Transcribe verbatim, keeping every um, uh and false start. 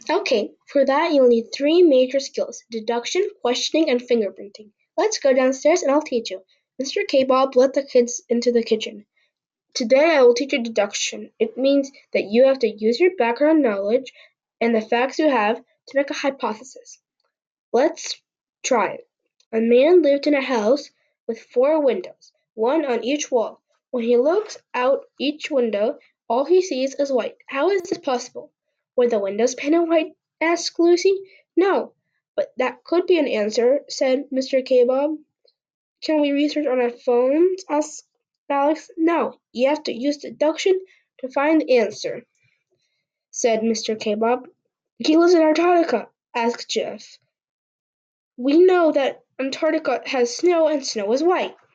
Okay, for that you'll need three major skills: deduction, questioning, and fingerprinting. Let's go downstairs and I'll teach you. Mister K-Bob led the kids into the kitchen. Today I will teach you deduction. It means that you have to use your background knowledge and the facts you have to make a hypothesis. Let's try it. A man lived in a house with four windows, one on each wall. When he looks out each window, all he sees is white. How is this possible? Were the windows painted white? Asked Lucy. No, but that could be an answer, said Mister K-Bob. Can we research on our phones? Asked Alex. No, you have to use deduction to find the answer, said Mister K-Bob. He lives in Antarctica, asked Jeff. We know that Antarctica has snow and snow is white.